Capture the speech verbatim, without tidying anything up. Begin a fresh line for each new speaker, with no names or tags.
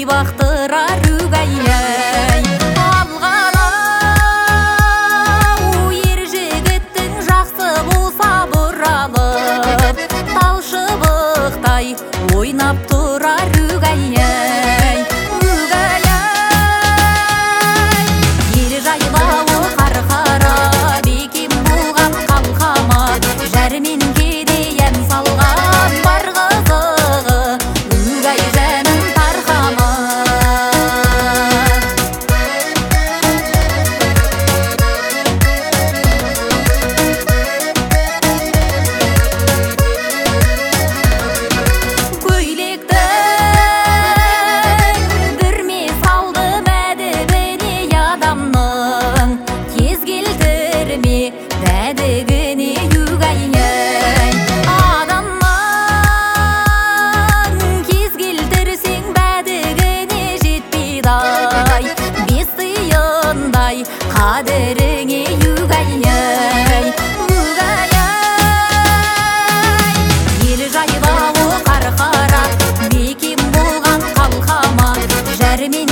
бақтырар үгәй алғанау ер жігіттің жақсы болса бұралып талшыбықтай ойнап тұрар үгәй ел жайлауы қарқара бекем болған қалқама жәрменге де ән салған бар қызығы үгәй жаным тарқама көйлектің бүрме салды мәдігіне адамның кез келтірме дәдігіне үгәй адамның кез келтірсең бәдігіне жетпейді-ай бес тиындай қадіріңе үгәй үгәй ел жайлауы қарқара бекем болған қалқама жәрмен